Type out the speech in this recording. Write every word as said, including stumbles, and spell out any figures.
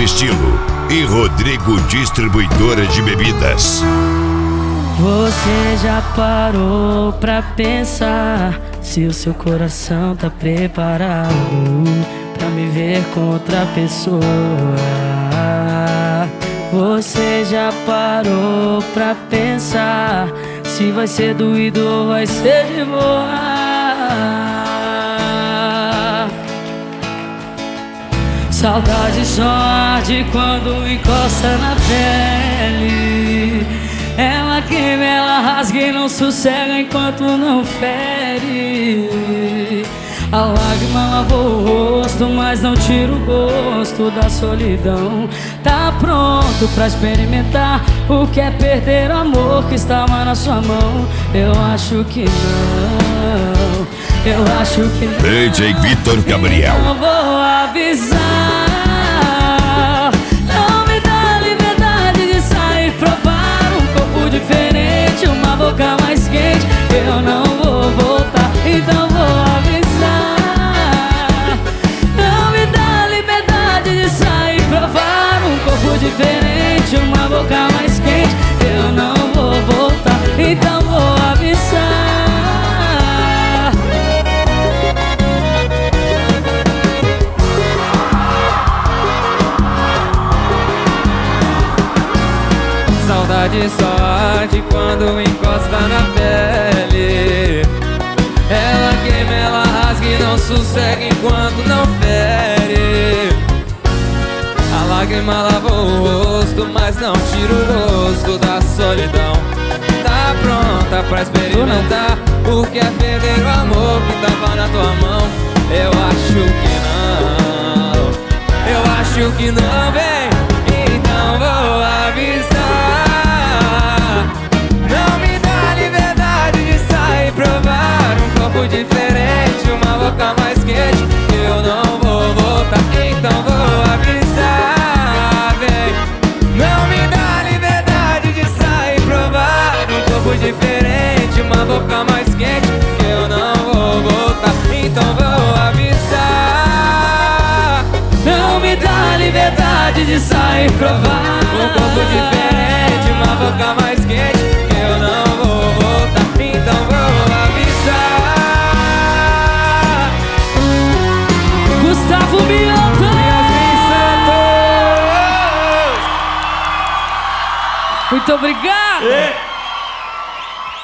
Estilo e Rodrigo Distribuidora de Bebidas. Você já parou pra pensar se o seu coração tá preparado pra me ver com outra pessoa? Você já parou pra pensar se vai ser doído ou vai ser de boa? Saudade só arde quando encosta na pele. Ela queima, ela rasga e não sossega enquanto não fere. A lágrima lavou o rosto, mas não tira o gosto da solidão. Tá pronto pra experimentar o que é perder o amor que estava na sua mão? Eu acho que não, eu acho que não. D J Vitor Gabriel. Eu vou avisar. Não me dá liberdade de sair, provar um corpo diferente, uma boca mais quente. Eu não vou voltar, então vou avisar. Não me dá liberdade de sair, provar um corpo diferente, uma boca mais quente. Eu não vou voltar, então vou avisar. Saudade só arde quando encosta na pele. Ela queima, ela rasga e não sossega enquanto não fere. A lágrima lavou o rosto, mas não tira o rosto da solidão. Tá pronta pra experimentar o que é perder o amor que tava na tua mão? Eu acho que não, eu acho que não, vem. Então vou avisar. Diferente, uma boca mais quente. Eu não vou voltar, então vou avisar, vem. Não me dá liberdade de sair, provar um corpo diferente, uma boca mais quente. Eu não vou voltar, então vou avisar. Não me dá liberdade de sair, provar um corpo diferente, uma boca